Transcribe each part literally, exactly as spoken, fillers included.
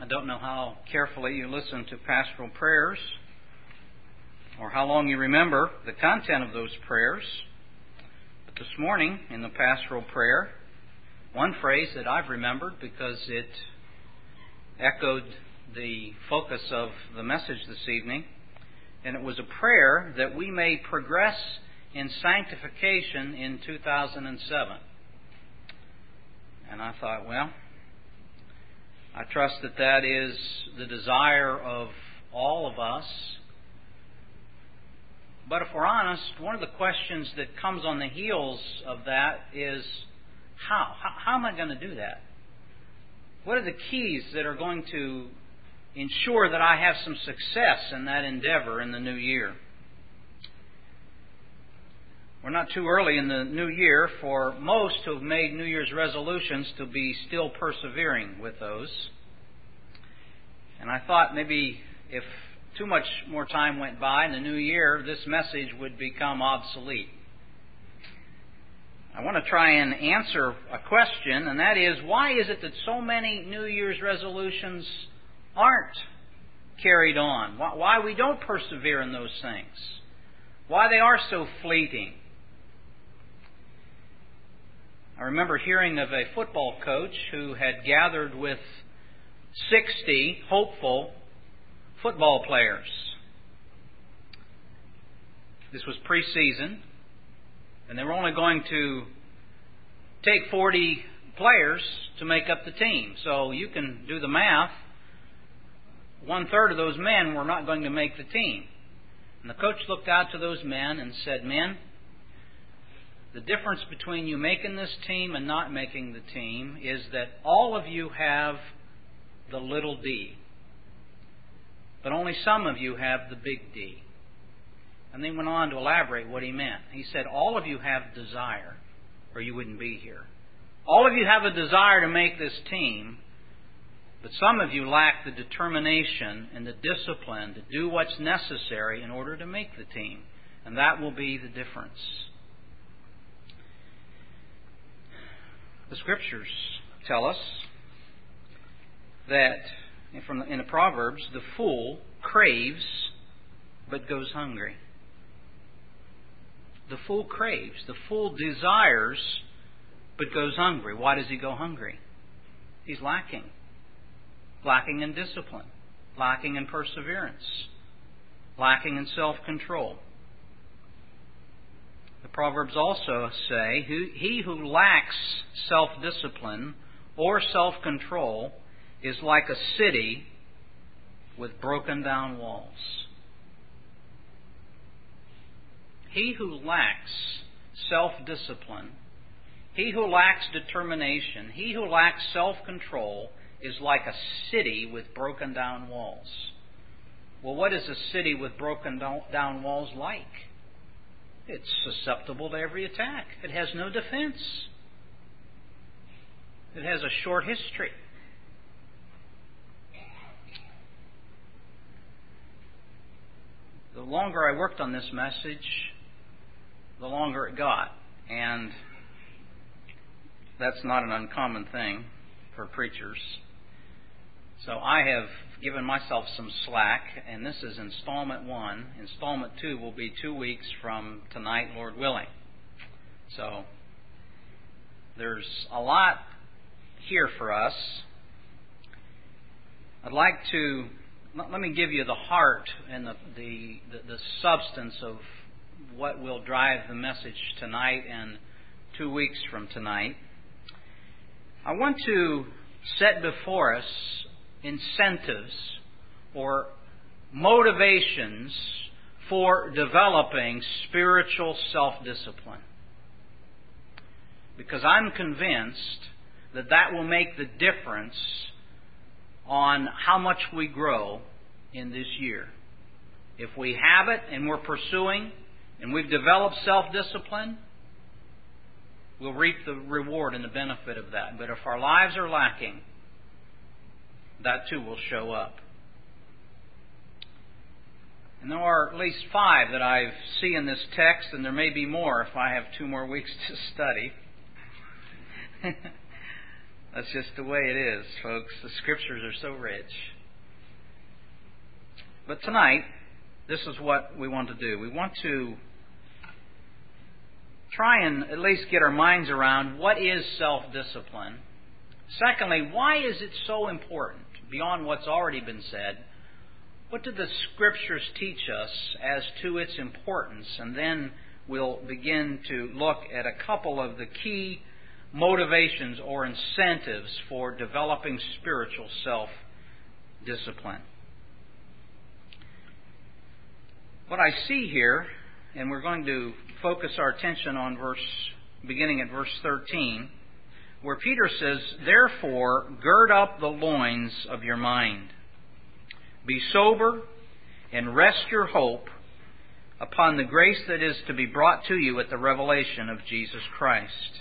I don't know how carefully you listen to pastoral prayers or how long you remember the content of those prayers. But this morning in the pastoral prayer, one phrase that I've remembered because it echoed the focus of the message this evening, and it was a prayer that we may progress in sanctification in two thousand seven. And I thought, well, I trust that that is the desire of all of us. But if we're honest, one of the questions that comes on the heels of that is, how? How, how am I going to do that? What are the keys that are going to ensure that I have some success in that endeavor in the new year? We're not too early in the new year for most who have made New Year's resolutions to be still persevering with those. And I thought maybe if too much more time went by in the new year, this message would become obsolete. I want to try and answer a question, and that is, why is it that so many New Year's resolutions aren't carried on? Why, why we don't persevere in those things? Why they are so fleeting? I remember hearing of a football coach who had gathered with sixty hopeful football players. This was preseason, and they were only going to take forty players to make up the team. So you can do the math. One third of those men were not going to make the team. And the coach looked out to those men and said, "Men, the difference between you making this team and not making the team is that all of you have the little d, but only some of you have the big D." And then went on to elaborate what he meant. He said, all of you have desire, or you wouldn't be here. All of you have a desire to make this team, but some of you lack the determination and the discipline to do what's necessary in order to make the team. And that will be the difference. The Scriptures tell us that from in the Proverbs, the fool craves but goes hungry. The fool craves, the fool desires but goes hungry. Why does he go hungry? He's lacking. Lacking in discipline, lacking in perseverance, lacking in self-control. The Proverbs also say, he who lacks self-discipline or self-control is like a city with broken down walls. He who lacks self-discipline, he who lacks determination, he who lacks self-control is like a city with broken down walls. Well, what is a city with broken down walls like? It's susceptible to every attack. It has no defense. It has a short history. The longer I worked on this message, the longer it got. And that's not an uncommon thing for preachers. So I have given myself some slack, and this is installment one. Installment two will be two weeks from tonight, Lord willing. So there's a lot here for us. I'd like to let me give you the heart and the the, the, the substance of what will drive the message tonight and two weeks from tonight. I want to set before us incentives or motivations for developing spiritual self-discipline. Because I'm convinced that that will make the difference on how much we grow in this year. If we have it and we're pursuing and we've developed self-discipline, we'll reap the reward and the benefit of that. But if our lives are lacking, that too will show up. And there are at least five that I see in this text, and there may be more if I have two more weeks to study. That's just the way it is, folks. The Scriptures are so rich. But tonight, this is what we want to do. We want to try and at least get our minds around what is self-discipline. Secondly, why is it so important? Beyond what's already been said, what do the Scriptures teach us as to its importance? And then we'll begin to look at a couple of the key motivations or incentives for developing spiritual self-discipline. What I see here, and we're going to focus our attention on verse, beginning at verse thirteen, where Peter says, "Therefore, gird up the loins of your mind. Be sober and rest your hope upon the grace that is to be brought to you at the revelation of Jesus Christ."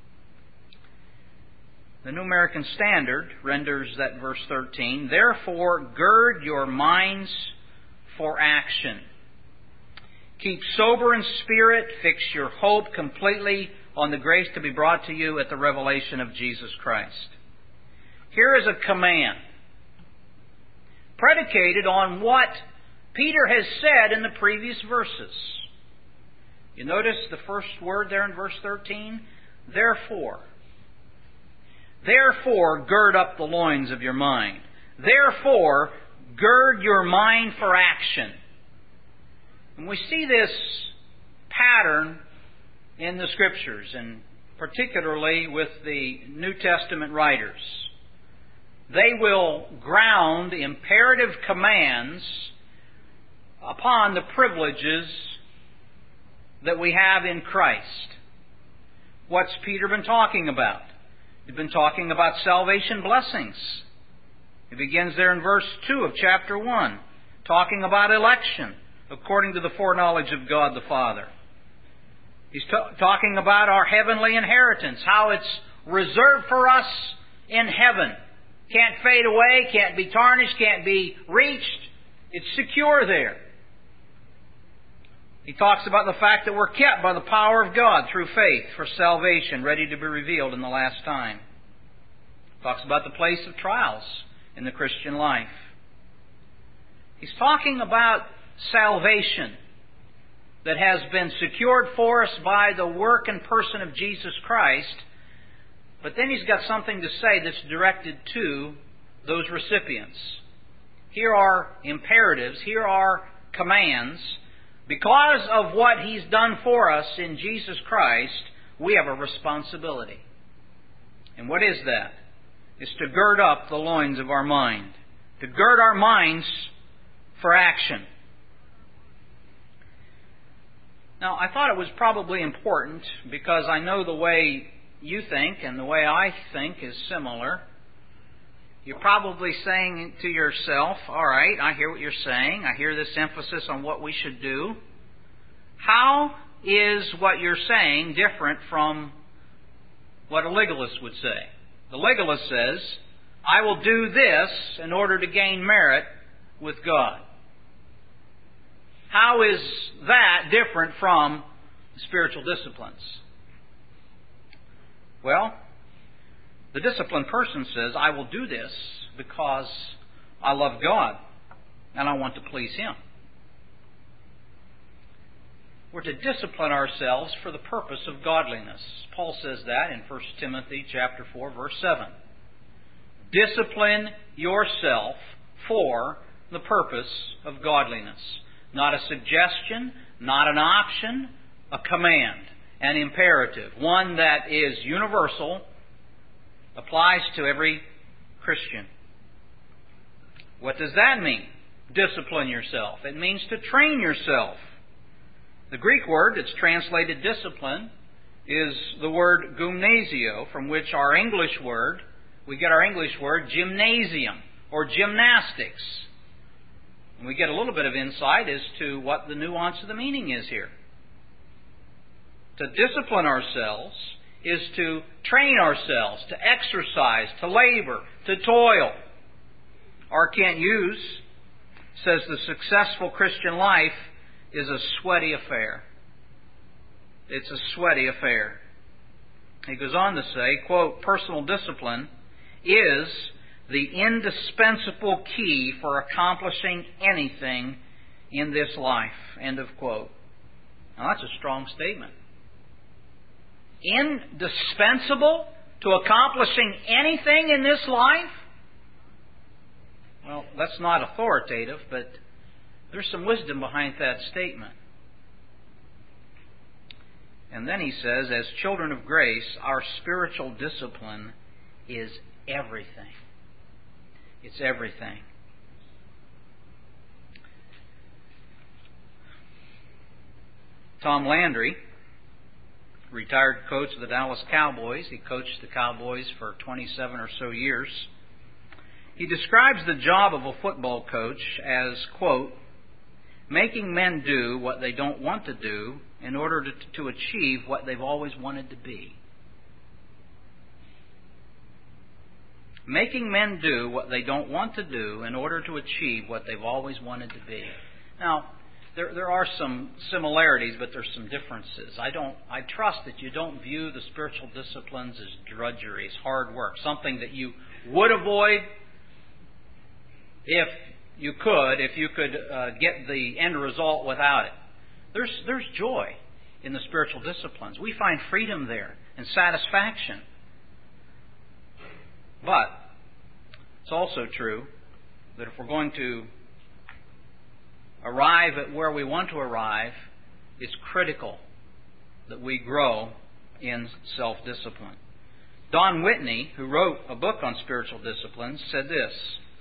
The New American Standard renders that verse thirteen, "Therefore, gird your minds for action. Keep sober in spirit, fix your hope completely on the grace to be brought to you at the revelation of Jesus Christ." Here is a command predicated on what Peter has said in the previous verses. You notice the first word there in verse thirteen? Therefore. Therefore, gird up the loins of your mind. Therefore, gird your mind for action. And we see this pattern in the Scriptures, and particularly with the New Testament writers. They will ground imperative commands upon the privileges that we have in Christ. What's Peter been talking about? He's been talking about salvation blessings. He begins there in verse two of chapter one, talking about election according to the foreknowledge of God the Father. He's t- talking about our heavenly inheritance, how it's reserved for us in heaven. Can't fade away, can't be tarnished, can't be reached. It's secure there. He talks about the fact that we're kept by the power of God through faith for salvation, ready to be revealed in the last time. He talks about the place of trials in the Christian life. He's talking about salvation that has been secured for us by the work and person of Jesus Christ. But then he's got something to say that's directed to those recipients. Here are imperatives, here are commands. Because of what He's done for us in Jesus Christ, we have a responsibility. And what is that? It's to gird up the loins of our mind. To gird our minds for action. Now, I thought it was probably important because I know the way you think and the way I think is similar. You're probably saying to yourself, all right, I hear what you're saying. I hear this emphasis on what we should do. How is what you're saying different from what a legalist would say? The legalist says, I will do this in order to gain merit with God. How is that different from spiritual disciplines? Well, the disciplined person says, I will do this because I love God and I want to please Him. We're to discipline ourselves for the purpose of godliness. Paul says that in First Timothy chapter four, verse seven. Discipline yourself for the purpose of godliness. Not a suggestion, not an option, a command, an imperative. One that is universal, applies to every Christian. What does that mean? Discipline yourself. It means to train yourself. The Greek word that's translated discipline is the word gymnasio, from which our English word, we get our English word gymnasium or gymnastics. And we get a little bit of insight as to what the nuance of the meaning is here. To discipline ourselves is to train ourselves, to exercise, to labor, to toil. R. Kent Hughes says the successful Christian life is a sweaty affair. It's a sweaty affair. He goes on to say, quote, personal discipline is the indispensable key for accomplishing anything in this life. End of quote. Now that's a strong statement. Indispensable to accomplishing anything in this life? Well, that's not authoritative, but there's some wisdom behind that statement. And then he says, as children of grace, our spiritual discipline is everything. It's everything. Tom Landry, retired coach of the Dallas Cowboys. He coached the Cowboys for twenty-seven or so years. He describes the job of a football coach as, quote, making men do what they don't want to do in order to, to achieve what they've always wanted to be. Making men do what they don't want to do in order to achieve what they've always wanted to be. Now, there there are some similarities, but there's some differences. I don't. I trust that you don't view the spiritual disciplines as drudgery, as hard work, something that you would avoid if you could, if you could uh, get the end result without it. There's there's joy in the spiritual disciplines. We find freedom there and satisfaction. But it's also true that if we're going to arrive at where we want to arrive, it's critical that we grow in self-discipline. Don Whitney, who wrote a book on spiritual disciplines, said this: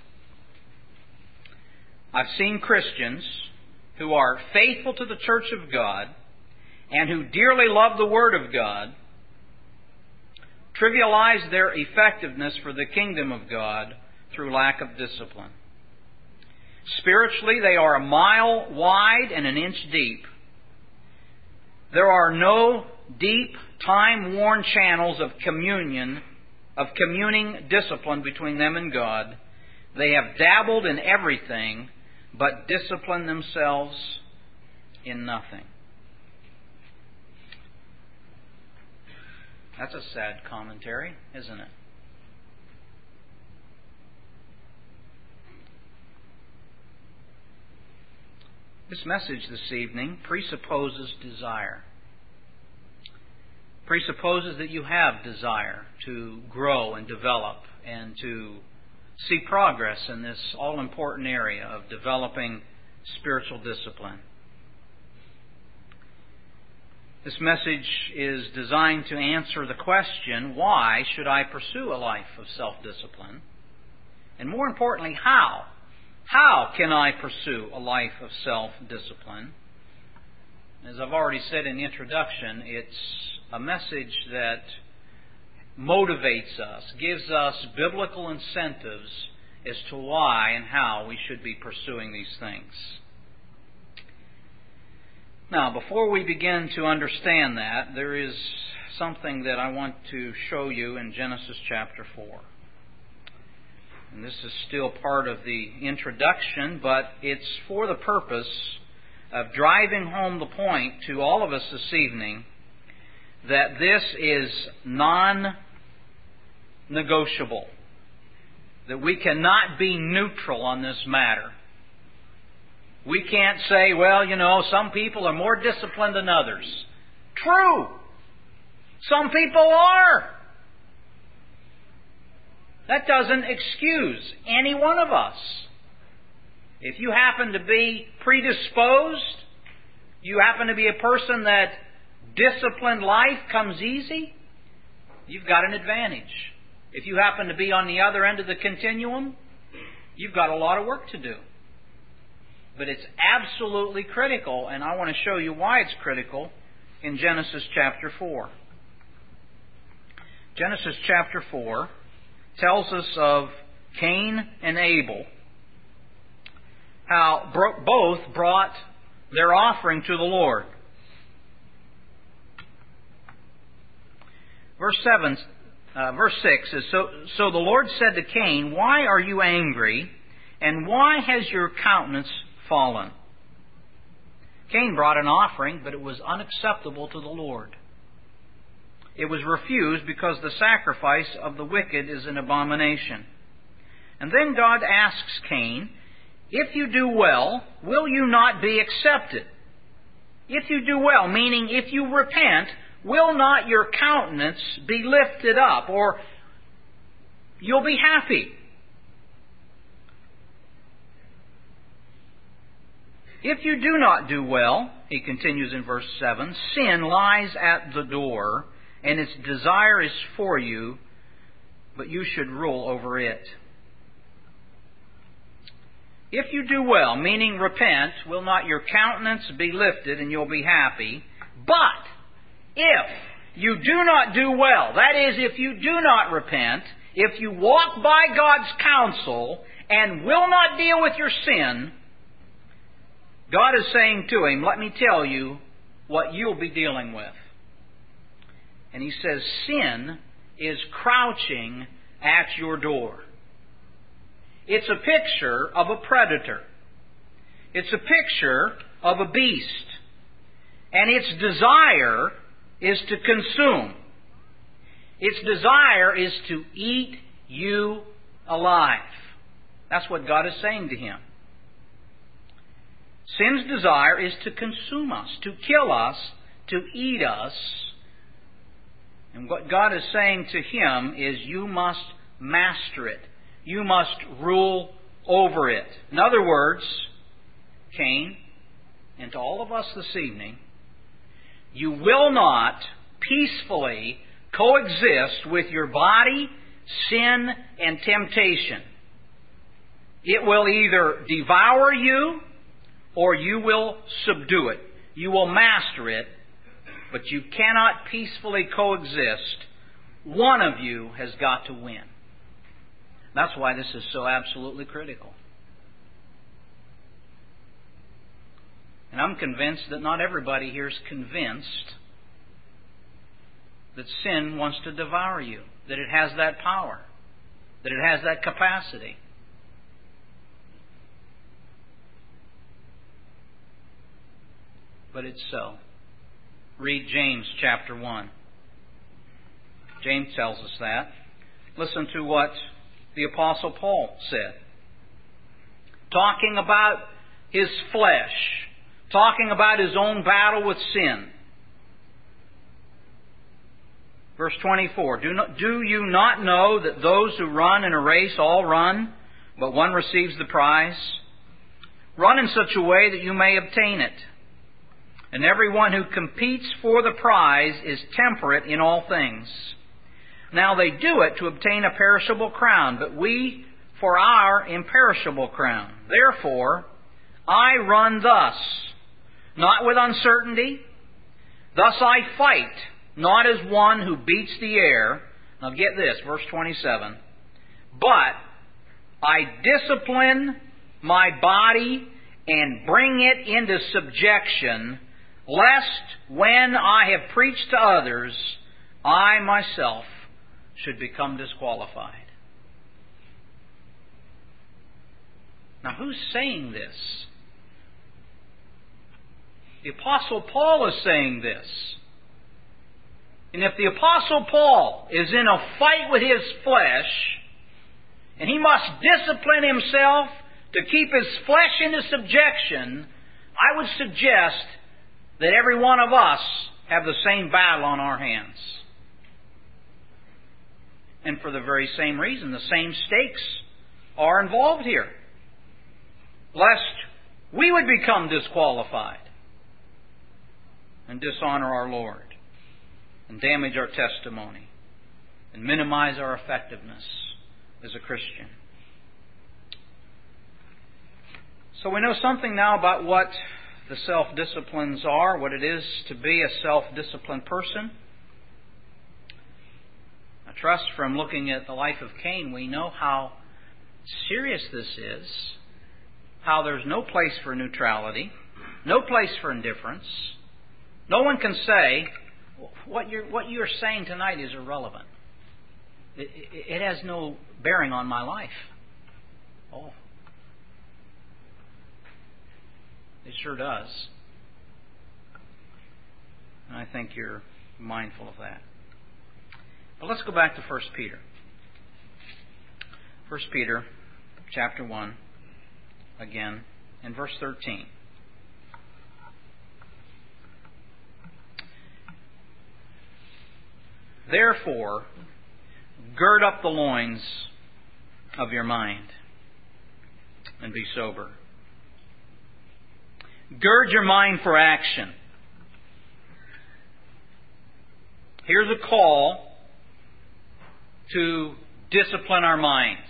I've seen Christians who are faithful to the church of God and who dearly love the Word of God trivialize their effectiveness for the kingdom of God through lack of discipline. Spiritually, they are a mile wide and an inch deep. There are no deep, time-worn channels of communion, of communing discipline between them and God. They have dabbled in everything, but discipline themselves in nothing. That's a sad commentary, isn't it? This message this evening presupposes desire. Presupposes that you have desire to grow and develop and to see progress in this all-important area of developing spiritual discipline. This message is designed to answer the question, why should I pursue a life of self-discipline? And more importantly, how? How can I pursue a life of self-discipline? As I've already said in the introduction, it's a message that motivates us, gives us biblical incentives as to why and how we should be pursuing these things. Now, before we begin to understand that, there is something that I want to show you in Genesis chapter four. And this is still part of the introduction, but it's for the purpose of driving home the point to all of us this evening that this is non-negotiable, that we cannot be neutral on this matter. We can't say, well, you know, some people are more disciplined than others. True. Some people are. That doesn't excuse any one of us. If you happen to be predisposed, you happen to be a person that disciplined life comes easy, you've got an advantage. If you happen to be on the other end of the continuum, you've got a lot of work to do. But it's absolutely critical, and I want to show you why it's critical in Genesis chapter four. Genesis chapter four tells us of Cain and Abel, how both brought their offering to the Lord. Verse seven, uh, verse six is, so, so the Lord said to Cain, why are you angry, and why has your countenance fallen? Cain brought an offering, but it was unacceptable to the Lord. it was refused because the sacrifice of the wicked is an abomination. And then God asks Cain, if you do well, will you not be accepted? If you do well, meaning if you repent, will not your countenance be lifted up, or you'll be happy? If you do not do well, he continues in verse seven, sin lies at the door, and its desire is for you, but you should rule over it. If you do well, meaning repent, will not your countenance be lifted and you'll be happy? But if you do not do well, that is, if you do not repent, if you walk by God's counsel and will not deal with your sin, God is saying to him, let me tell you what you'll be dealing with. And he says, sin is crouching at your door. It's a picture of a predator. It's a picture of a beast. And its desire is to consume. Its desire is to eat you alive. That's what God is saying to him. Sin's desire is to consume us, to kill us, to eat us. And what God is saying to him is, you must master it. You must rule over it. In other words, Cain, and to all of us this evening, you will not peacefully coexist with your body, sin, and temptation. It will either devour you, or you will subdue it. You will master it, but you cannot peacefully coexist. One of you has got to win. That's why this is so absolutely critical. And I'm convinced that not everybody here is convinced that sin wants to devour you, that it has that power, that it has that capacity. But it's so. Read James chapter one. James tells us that. Listen to what the Apostle Paul said. Talking about his flesh. Talking about his own battle with sin. Verse twenty-four. Do, not, do you not know that those who run in a race all run, but one receives the prize? Run in such a way that you may obtain it. And everyone who competes for the prize is temperate in all things. Now they do it to obtain a perishable crown, but we for our imperishable crown. Therefore, I run thus, not with uncertainty. Thus I fight, not as one who beats the air. Now get this, verse twenty-seven. But I discipline my body and bring it into subjection, lest when I have preached to others, I myself should become disqualified. Now, who's saying this? The Apostle Paul is saying this. And if the Apostle Paul is in a fight with his flesh, and he must discipline himself to keep his flesh into subjection, I would suggest that every one of us have the same battle on our hands. And for the very same reason, the same stakes are involved here. Lest we would become disqualified and dishonor our Lord and damage our testimony and minimize our effectiveness as a Christian. So we know something now about what the self-disciplines are, what it is to be a self-disciplined person. I trust from looking at the life of Cain, we know how serious this is, how there's no place for neutrality, no place for indifference. No one can say, what you're, what you're saying tonight is irrelevant. It, it, it has no bearing on my life. Oh. It sure does. And I think you're mindful of that. But let's go back to First Peter. First Peter chapter one, again, in verse thirteen. Therefore, gird up the loins of your mind and be sober. Gird your mind for action. Here's a call to discipline our minds.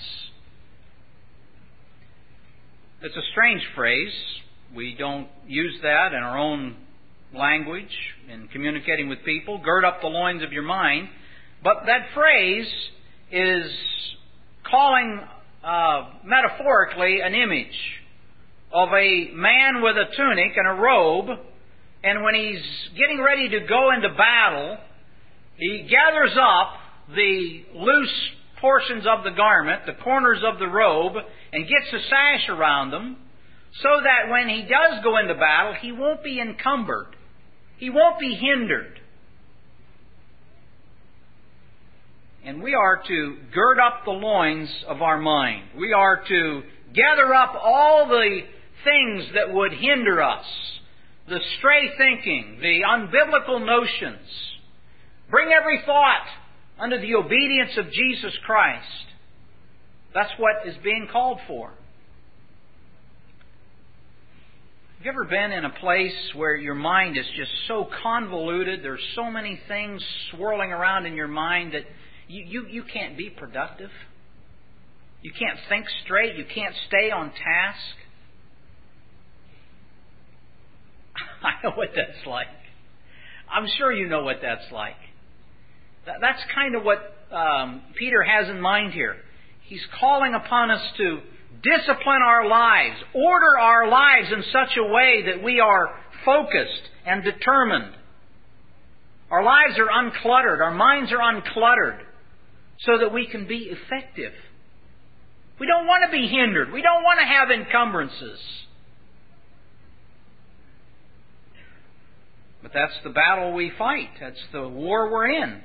It's a strange phrase. We don't use that in our own language in communicating with people. Gird up the loins of your mind. But that phrase is calling uh, metaphorically an image of a man with a tunic and a robe, and when he's getting ready to go into battle, he gathers up the loose portions of the garment, the corners of the robe, and gets a sash around them, so that when he does go into battle, he won't be encumbered. He won't be hindered. And we are to gird up the loins of our mind. We are to gather up all the things that would hinder us, the stray thinking, the unbiblical notions. Bring every thought under the obedience of Jesus Christ. That's what is being called for. Have you ever been in a place where your mind is just so convoluted, there's so many things swirling around in your mind that you, you, you can't be productive? You can't think straight. You can't stay on task. I know what that's like. I'm sure you know what that's like. That's kind of what um, Peter has in mind here. He's calling upon us to discipline our lives, order our lives in such a way that we are focused and determined. Our lives are uncluttered. Our minds are uncluttered so that we can be effective. We don't want to be hindered. We don't want to have encumbrances. But that's the battle we fight. That's the war we're in.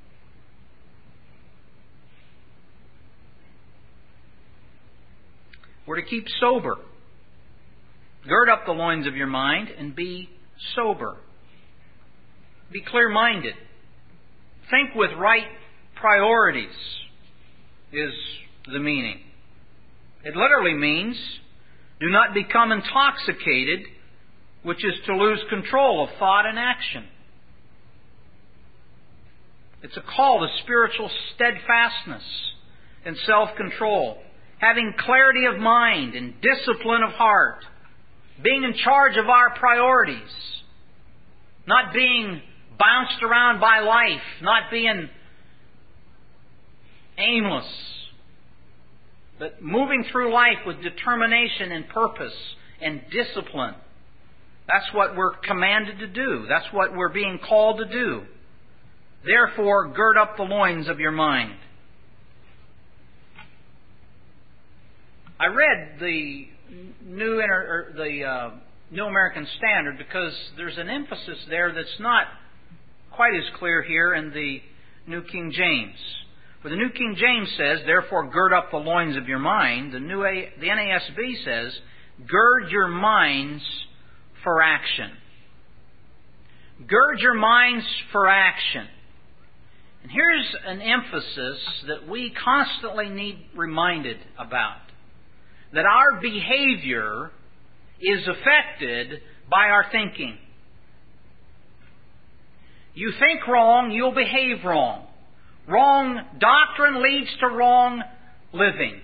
We're to keep sober. Gird up the loins of your mind and be sober. Be clear-minded. Think with right priorities is the meaning. It literally means do not become intoxicated, which is to lose control of thought and action. It's a call to spiritual steadfastness and self-control. Having clarity of mind and discipline of heart. Being in charge of our priorities. Not being bounced around by life. Not being aimless. But moving through life with determination and purpose and discipline. That's what we're commanded to do. That's what we're being called to do. Therefore, gird up the loins of your mind. I read the New Inter, or the uh, New American Standard because there's an emphasis there that's not quite as clear here in the New King James. Where the New King James says, therefore gird up the loins of your mind, the, New a, the N A S B says, gird your minds for action. Gird your minds for action. And here's an emphasis that we constantly need reminded about. That our behavior is affected by our thinking. You think wrong, you'll behave wrong. Wrong doctrine leads to wrong living.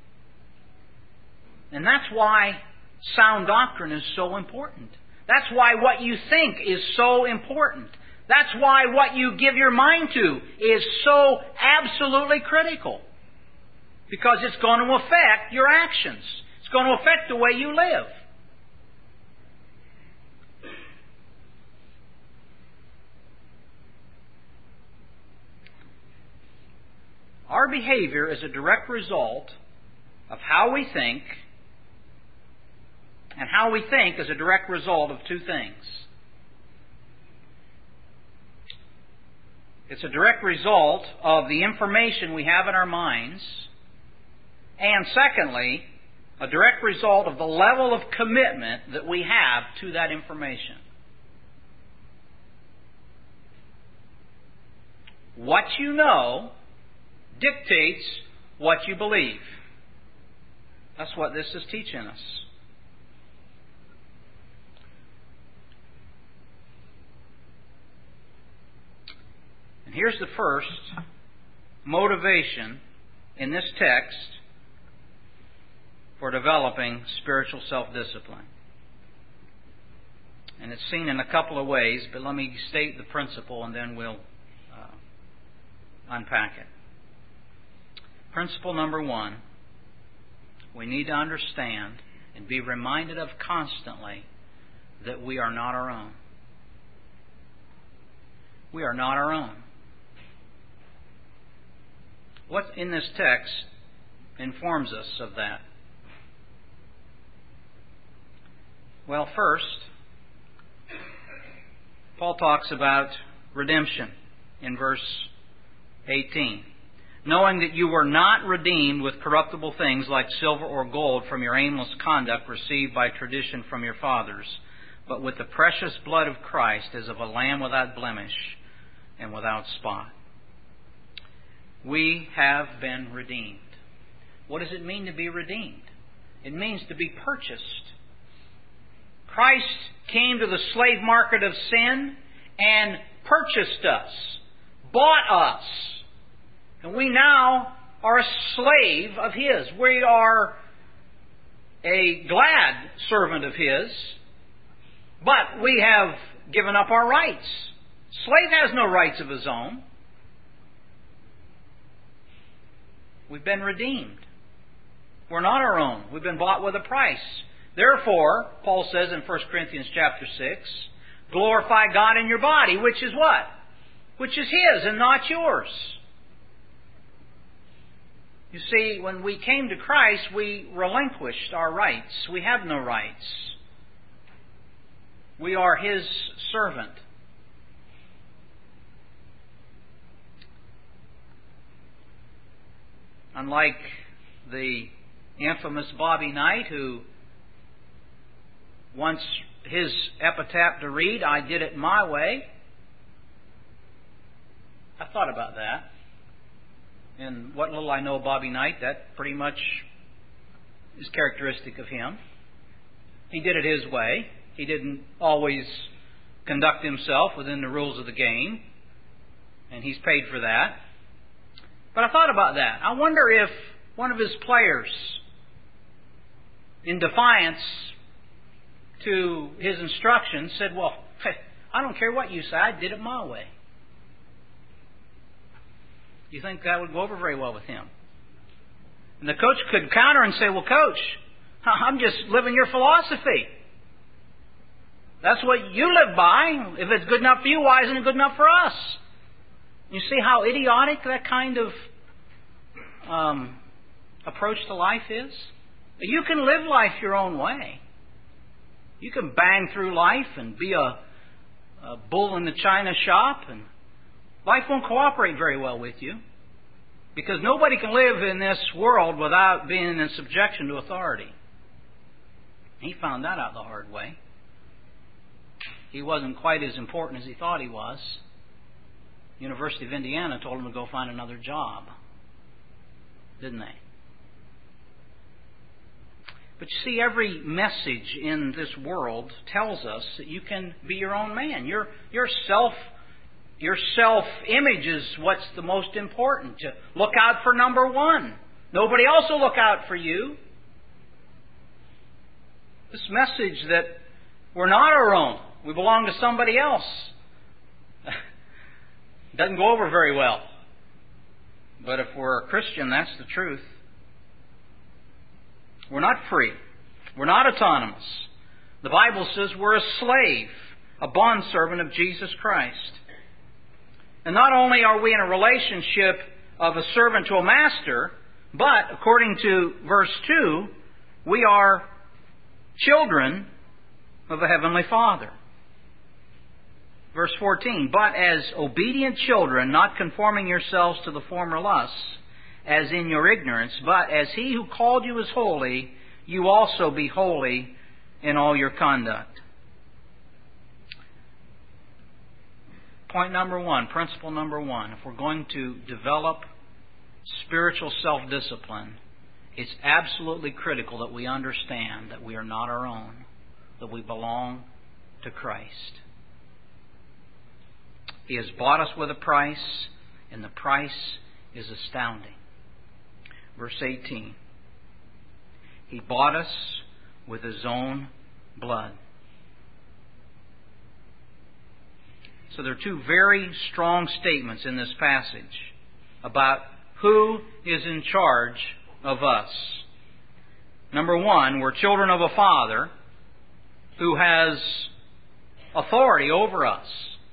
And that's why sound doctrine is so important. That's why what you think is so important. That's why what you give your mind to is so absolutely critical. Because it's going to affect your actions. It's going to affect the way you live. Our behavior is a direct result of how we think, and how we think is a direct result of two things. It's a direct result of the information we have in our minds. And secondly, a direct result of the level of commitment that we have to that information. What you know dictates what you believe. That's what this is teaching us. And here's the first motivation in this text for developing spiritual self-discipline. And it's seen in a couple of ways, but let me state the principle and then we'll uh, unpack it. Principle number one, we need to understand and be reminded of constantly that we are not our own. We are not our own. What in this text informs us of that? Well, first, Paul talks about redemption in verse eighteen. Knowing that you were not redeemed with corruptible things like silver or gold from your aimless conduct received by tradition from your fathers, but with the precious blood of Christ as of a lamb without blemish and without spot. We have been redeemed. What does it mean to be redeemed? It means to be purchased. Christ came to the slave market of sin and purchased us, bought us. And we now are a slave of His. We are a glad servant of His, but we have given up our rights. Slave has no rights of his own. We've been redeemed. We're not our own. We've been bought with a price. Therefore, Paul says in First Corinthians chapter six, glorify God in your body, which is what? Which is His and not yours. You see, when we came to Christ, we relinquished our rights. We have no rights. We are His servant. Unlike the infamous Bobby Knight, who wants his epitaph to read, I did it my way. I thought about that. And what little I know of Bobby Knight, that pretty much is characteristic of him. He did it his way. He didn't always conduct himself within the rules of the game. And he's paid for that. But I thought about that. I wonder if one of his players, in defiance to his instructions, said, well, hey, I don't care what you say, I did it my way. You think that would go over very well with him? And the coach could counter and say, well, coach, I'm just living your philosophy. That's what you live by. If it's good enough for you, why isn't it good enough for us? You see how idiotic that kind of um, approach to life is? You can live life your own way. You can bang through life and be a, a bull in the china shop, and life won't cooperate very well with you, because nobody can live in this world without being in subjection to authority. He found that out the hard way. He wasn't quite as important as he thought he was. University of Indiana told him to go find another job, didn't they? But you see, every message in this world tells us that you can be your own man. Your your self your self image is what's the most important. To look out for number one. Nobody else will look out for you. This message that we're not our own, we belong to somebody else, doesn't go over very well. But if we're a Christian, that's the truth. We're not free. We're not autonomous. The Bible says we're a slave, a bondservant of Jesus Christ. And not only are we in a relationship of a servant to a master, but, according to verse two, we are children of a Heavenly Father. Verse fourteen, but as obedient children, not conforming yourselves to the former lusts, as in your ignorance, but as He who called you is holy, you also be holy in all your conduct. Point number one, principle number one, if we're going to develop spiritual self-discipline, it's absolutely critical that we understand that we are not our own, that we belong to Christ. He has bought us with a price, and the price is astounding. Verse eighteen. He bought us with His own blood. So there are two very strong statements in this passage about who is in charge of us. Number one, we're children of a Father who has authority over us.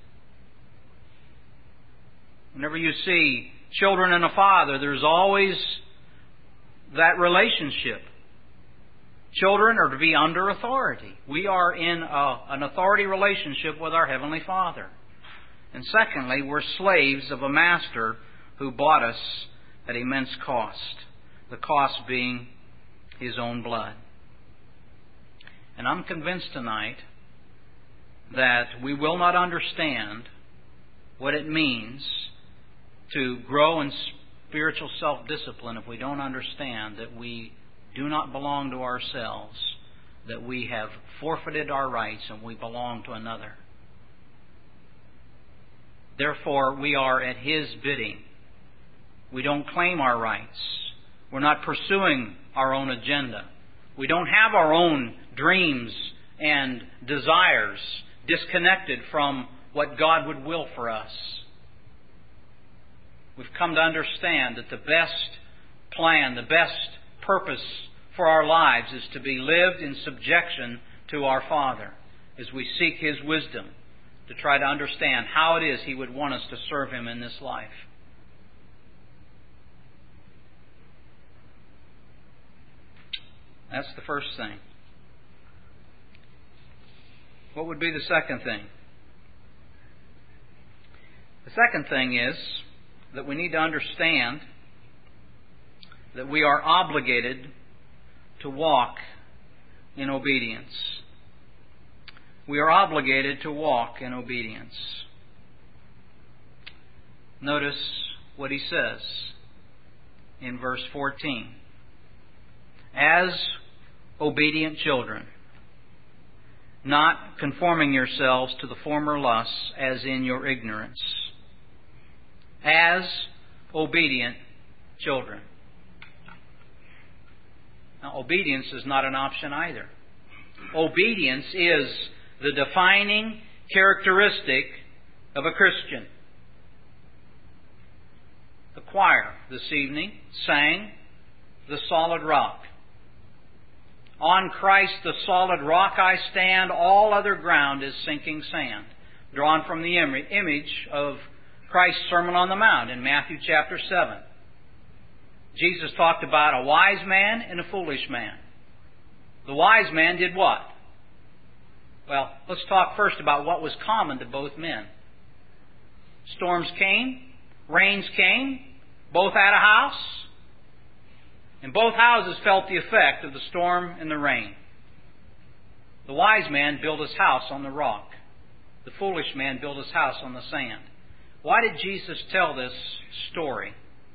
Whenever you see children and a father, there's always that relationship. Children are to be under authority. We are in a, an authority relationship with our Heavenly Father. And secondly, we're slaves of a master who bought us at immense cost. The cost being His own blood. And I'm convinced tonight that we will not understand what it means to grow in spiritual self-discipline if we don't understand that we do not belong to ourselves, that we have forfeited our rights and we belong to another. Therefore, we are at His bidding. We don't claim our rights. We're not pursuing our own agenda. We don't have our own dreams and desires disconnected from what God would will for us. We've come to understand that the best plan, the best purpose for our lives is to be lived in subjection to our Father as we seek His wisdom to try to understand how it is He would want us to serve Him in this life. That's the first thing. What would be the second thing? The second thing is that we need to understand that we are obligated to walk in obedience. We are obligated to walk in obedience. Notice what he says in verse fourteen. As obedient children, not conforming yourselves to the former lusts as in your ignorance. As obedient children. Now, obedience is not an option either. Obedience is the defining characteristic of a Christian. The choir this evening sang The Solid Rock. On Christ the solid rock I stand, all other ground is sinking sand. Drawn from the image of Christ's Sermon on the Mount in Matthew chapter seven. Jesus talked about a wise man and a foolish man. The wise man did what? Well, let's talk first about what was common to both men. Storms came, rains came, both had a house, and both houses felt the effect of the storm and the rain. The wise man built his house on the rock. The foolish man built his house on the sand. Why did Jesus tell this story?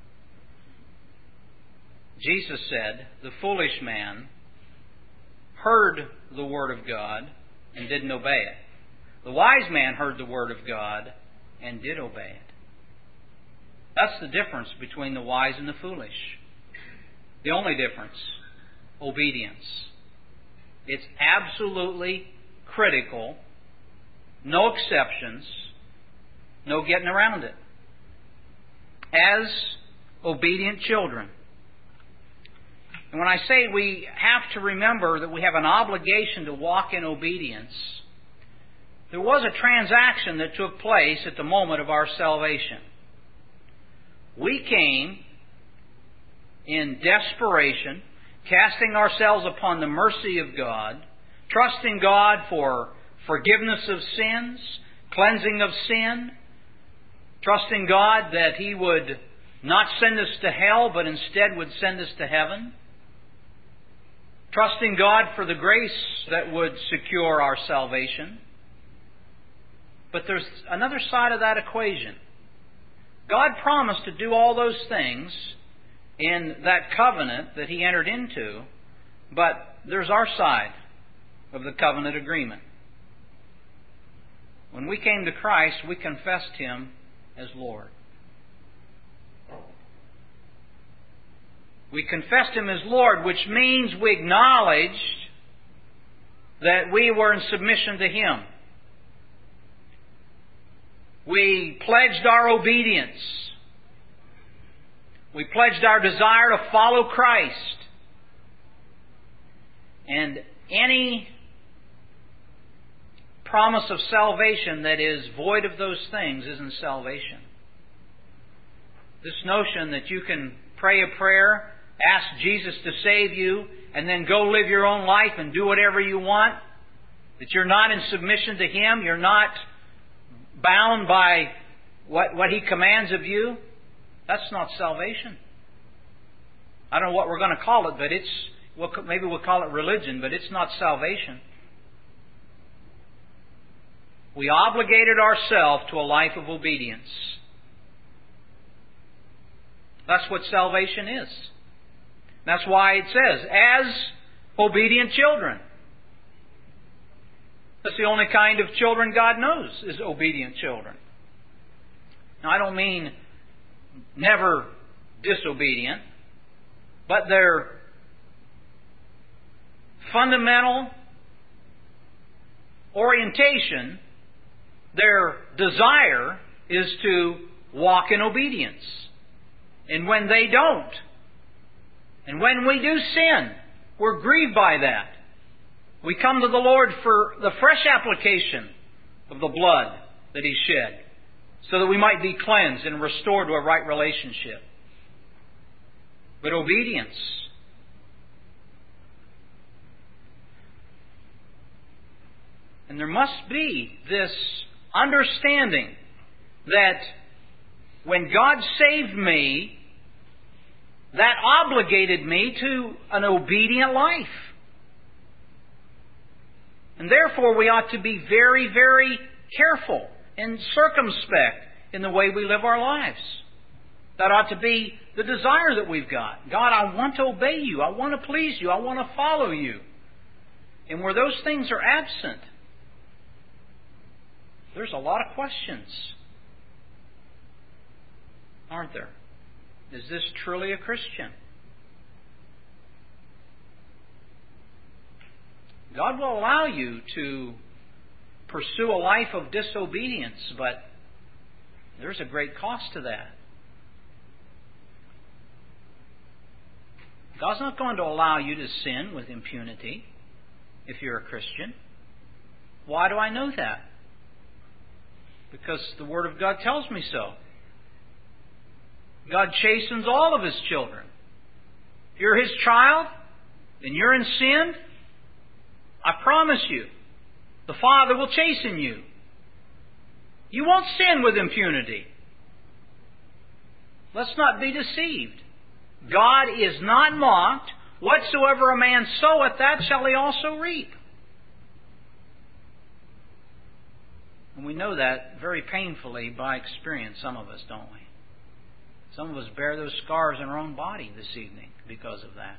Jesus said, the foolish man heard the Word of God and didn't obey it. The wise man heard the Word of God and did obey it. That's the difference between the wise and the foolish. The only difference, obedience. It's absolutely critical, no exceptions, no getting around it. As obedient children. And when I say we have to remember that we have an obligation to walk in obedience, there was a transaction that took place at the moment of our salvation. We came in desperation, casting ourselves upon the mercy of God, trusting God for forgiveness of sins, cleansing of sin, trusting God that He would not send us to hell, but instead would send us to heaven, trusting God for the grace that would secure our salvation. But there's another side of that equation. God promised to do all those things in that covenant that He entered into, but there's our side of the covenant agreement. When we came to Christ, we confessed Him as Lord. We confessed Him as Lord, which means we acknowledged that we were in submission to Him. We pledged our obedience. We pledged our desire to follow Christ. And any promise of salvation that is void of those things isn't salvation. This notion that you can pray a prayer, ask Jesus to save you, and then go live your own life and do whatever you want, that you're not in submission to Him, you're not bound by what, what He commands of you, that's not salvation. I don't know what we're going to call it, but it's, well, maybe we'll call it religion, but it's not salvation. We obligated ourselves to a life of obedience. That's what salvation is. That's why it says, as obedient children. That's the only kind of children God knows, is obedient children. Now, I don't mean never disobedient, but their fundamental orientation, their desire is to walk in obedience. And when they don't, and when we do sin, we're grieved by that. We come to the Lord for the fresh application of the blood that He shed, so that we might be cleansed and restored to a right relationship. But obedience. And there must be this understanding that when God saved me, that obligated me to an obedient life. And therefore we ought to be very, very careful and circumspect in the way we live our lives. That ought to be the desire that we've got. God, I want to obey You. I want to please You. I want to follow You. And where those things are absent, there's a lot of questions, aren't there? Is this truly a Christian? God will allow you to pursue a life of disobedience, but there's a great cost to that. God's not going to allow you to sin with impunity if you're a Christian. Why do I know that? Because the Word of God tells me so. God chastens all of His children. If you're His child and you're in sin, I promise you, the Father will chasten you. You won't sin with impunity. Let's not be deceived. God is not mocked. Whatsoever a man soweth, that shall he also reap. And we know that very painfully by experience, some of us, don't we? Some of us bear those scars in our own body this evening because of that.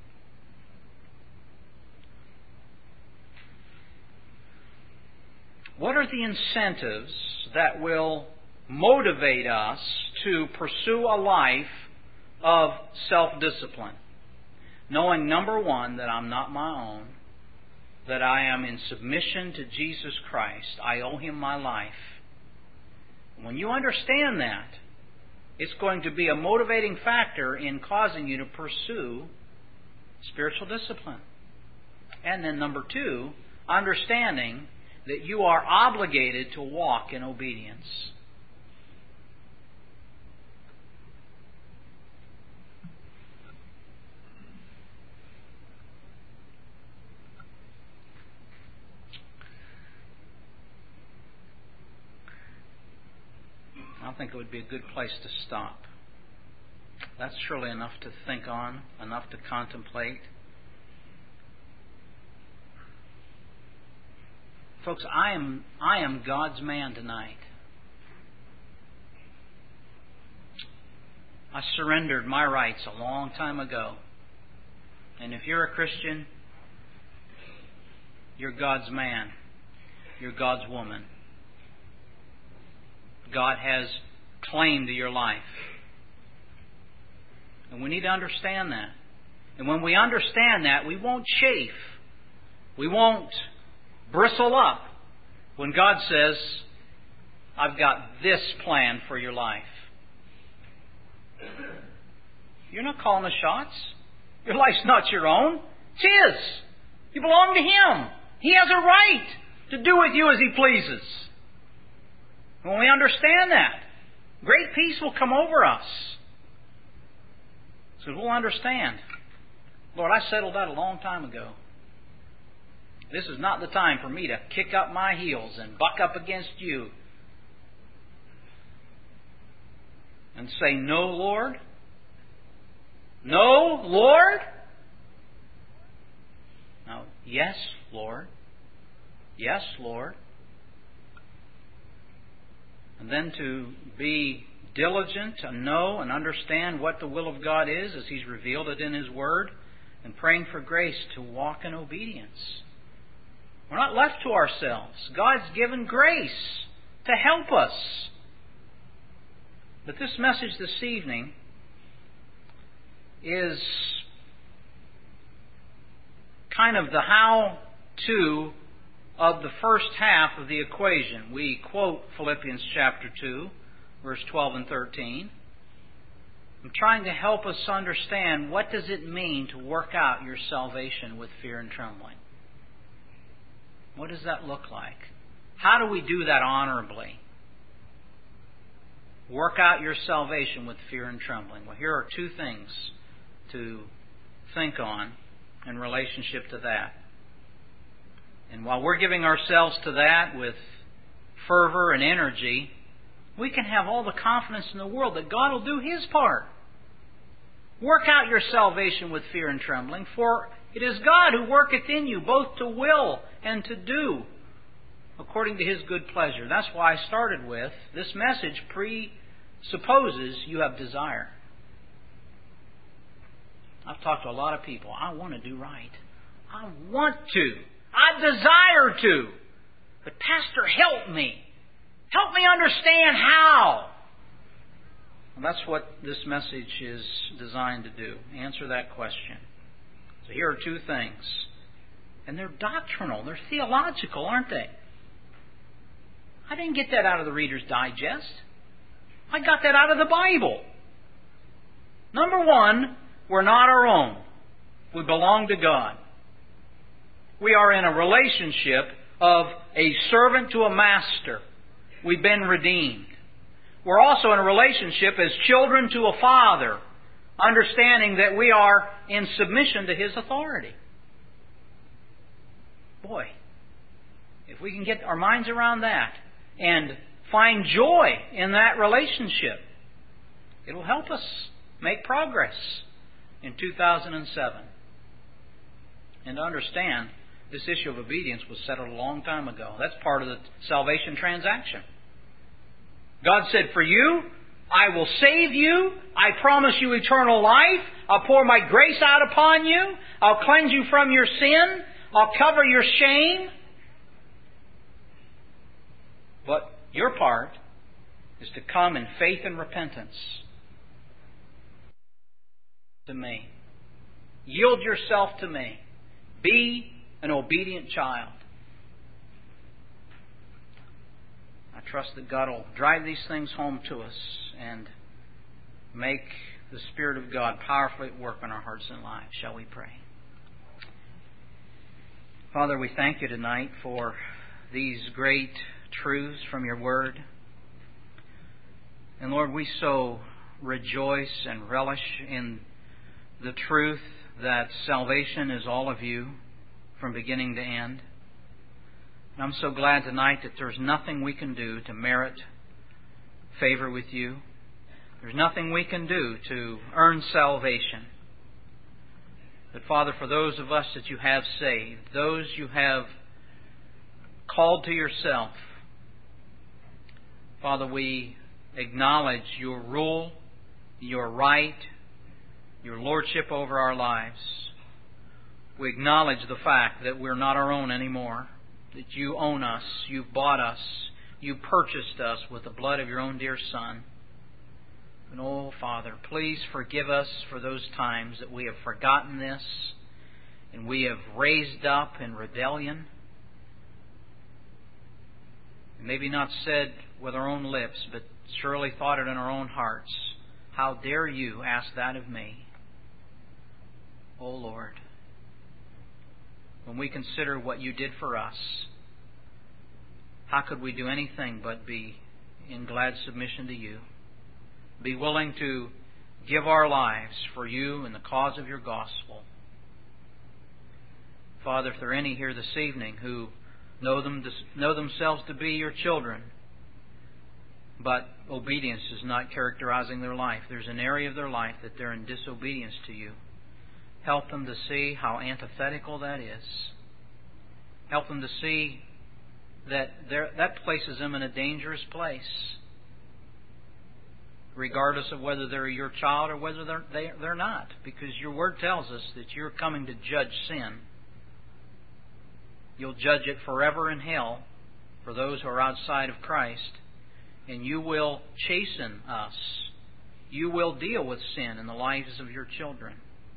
What are the incentives that will motivate us to pursue a life of self-discipline? Knowing, number one, that I'm not my own, that I am in submission to Jesus Christ. I owe Him my life. When you understand that, it's going to be a motivating factor in causing you to pursue spiritual discipline. And then number two, understanding that you are obligated to walk in obedience. think it would be a good place to stop. That's surely enough to think on, enough to contemplate. Folks, I am I am God's man tonight. I surrendered my rights a long time ago. And if you're a Christian, you're God's man. You're God's woman. God has claim to your life. And we need to understand that. And when we understand that, we won't chafe. We won't bristle up when God says, I've got this plan for your life. You're not calling the shots. Your life's not your own. It's His. You belong to Him. He has a right to do with you as He pleases. When we understand that, great peace will come over us. So we'll understand. Lord, I settled that a long time ago. This is not the time for me to kick up my heels and buck up against you and say, no, Lord. No, Lord. No, yes, Lord. Yes, Lord. And then to be diligent to know and understand what the will of God is as He's revealed it in His Word, and praying for grace to walk in obedience. We're not left to ourselves. God's given grace to help us. But this message this evening is kind of the how-to of the first half of the equation. We quote Philippians chapter two, verse twelve and thirteen. I'm trying to help us understand what does it mean to work out your salvation with fear and trembling. What does that look like? How do we do that honorably? Work out your salvation with fear and trembling. Well, here are two things to think on in relationship to that. And while we're giving ourselves to that with fervor and energy, we can have all the confidence in the world that God will do His part. Work out your salvation with fear and trembling, for it is God who worketh in you both to will and to do according to His good pleasure. That's why I started with, this message presupposes you have desire. I've talked to a lot of people. I want to do right. I want to. I desire to. But Pastor, help me. Help me understand how. And that's what this message is designed to do. Answer that question. So here are two things. And they're doctrinal. They're theological, aren't they? I didn't get that out of the Reader's Digest. I got that out of the Bible. Number one, we're not our own. We belong to God. We are in a relationship of a servant to a master. We've been redeemed. We're also in a relationship as children to a father, understanding that we are in submission to His authority. Boy, if we can get our minds around that and find joy in that relationship, it'll help us make progress in two thousand seven. And to understand, this issue of obedience was settled a long time ago. That's part of the salvation transaction. God said, for you, I will save you. I promise you eternal life. I'll pour my grace out upon you. I'll cleanse you from your sin. I'll cover your shame. But your part is to come in faith and repentance to me. Yield yourself to me. Be an obedient child. I trust that God will drive these things home to us and make the Spirit of God powerfully at work in our hearts and lives. Shall we pray? Father, we thank You tonight for these great truths from Your Word. And Lord, we so rejoice and relish in the truth that salvation is all of You from beginning to end. And I'm so glad tonight that there's nothing we can do to merit favor with you. There's nothing we can do to earn salvation. But Father, for those of us that you have saved, those you have called to yourself, Father, we acknowledge your rule, your right, your lordship over our lives. We acknowledge the fact that we're not our own anymore, that you own us, you've bought us, you purchased us with the blood of your own dear Son. And oh, Father, please forgive us for those times that we have forgotten this and we have raised up in rebellion. Maybe not said with our own lips, but surely thought it in our own hearts. How dare you ask that of me? Oh, Lord, when we consider what you did for us, how could we do anything but be in glad submission to you? Be willing to give our lives for you and the cause of your gospel. Father, if there are any here this evening who know them know themselves to be your children, but obedience is not characterizing their life, there's an area of their life that they're in disobedience to you. Help them to see how antithetical that is. Help them to see that that places them in a dangerous place, regardless of whether they're your child or whether they're, they, they're not. Because your Word tells us that you're coming to judge sin. You'll judge it forever in hell for those who are outside of Christ. And you will chasten us. You will deal with sin in the lives of your children.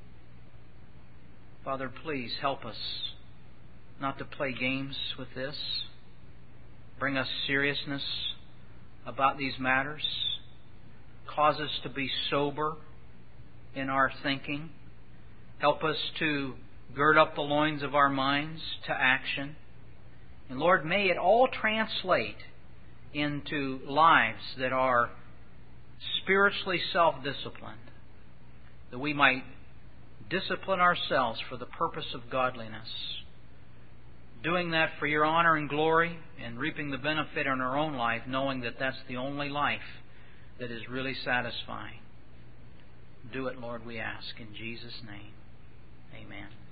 Father, please help us not to play games with this. Bring us seriousness about these matters. Cause us to be sober in our thinking. Help us to gird up the loins of our minds to action. And Lord, may it all translate into lives that are spiritually self-disciplined, that we might discipline ourselves for the purpose of godliness, doing that for your honor and glory and reaping the benefit in our own life, knowing that that's the only life that is really satisfying. Do it, Lord, we ask. In Jesus' name, amen.